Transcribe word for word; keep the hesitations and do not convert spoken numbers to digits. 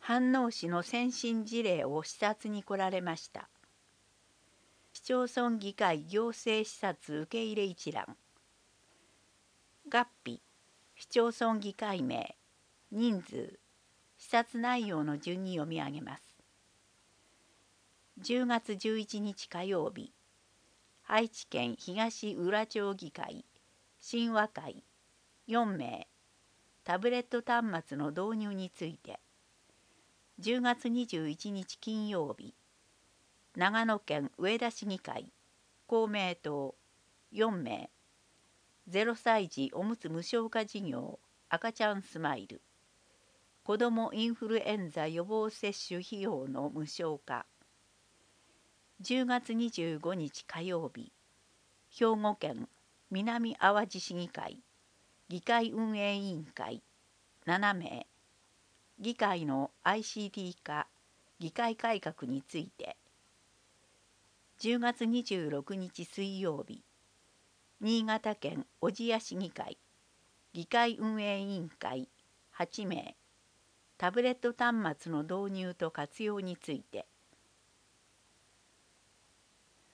飯能市の先進事例を視察に来られました。市町村議会行政視察受け入れ一覧。合否、市町村議会名、人数、視察内容の順に読み上げます。じゅうがつじゅういちにち火曜日、愛知県東浦町議会親和会よんめい、タブレット端末の導入について。じゅうがつにじゅういちにち金曜日、長野県上田市議会公明党よんめい、ゼロさい児おむつ無償化事業赤ちゃんスマイル、子どもインフルエンザ予防接種費用の無償化。じゅうがつにじゅうごにち火曜日、兵庫県南淡路市議会議会運営委員会ななめい、議会の アイシーティー 化議会改革について。じゅうがつにじゅうろくにち水曜日、新潟県小千谷市議会議会運営委員会はちめい、タブレット端末の導入と活用について。